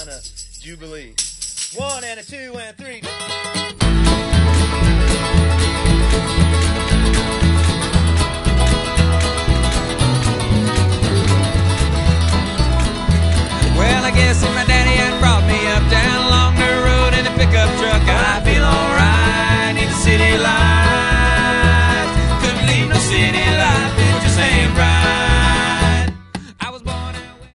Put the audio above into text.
kind of jubilee. 1 and a 2 and 3. Well, I guess if my daddy